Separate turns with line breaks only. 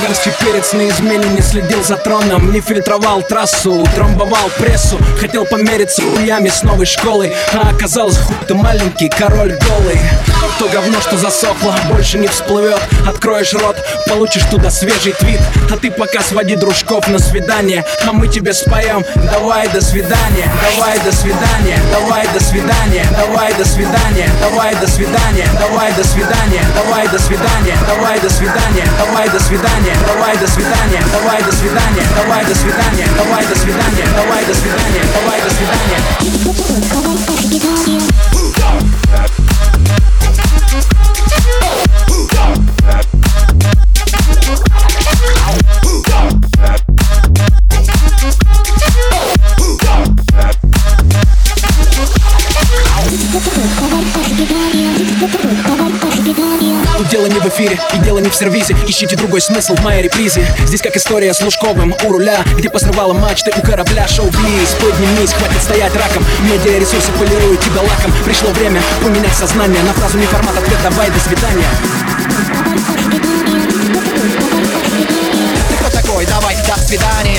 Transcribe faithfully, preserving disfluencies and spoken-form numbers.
Перси перец на измене, не следил за троном, не фильтровал трассу, трамбовал прессу. Хотел помериться хуями с новой школой, а оказалось, хуй ты маленький, король голый. То говно, что засохло, больше не всплывет. Откроешь рот, получишь туда свежий твит. А ты пока своди дружков на свидание, а мы тебе споем: давай до свидания, давай до свидания, давай до свидания, давай до свидания, давай до свидания, давай до свидания, давай до свидания, давай до свидания, давай до свидания, давай до свидания, давай до свидания, давай до свидания, давай до свидания, давай до свидания, давай до свидания. Тут дело не в эфире и дело не в сервисе. Ищите другой смысл в моей репризе. Здесь как история с Лужковым у руля, где посрывала мачты у корабля. Шоу-биз, поднимись, хватит стоять раком. Медиаресурсы полируют тебя лаком. Пришло время поменять сознание на фразу не формат ответ «давай, до свидания».
Ты кто такой? Давай, до свидания.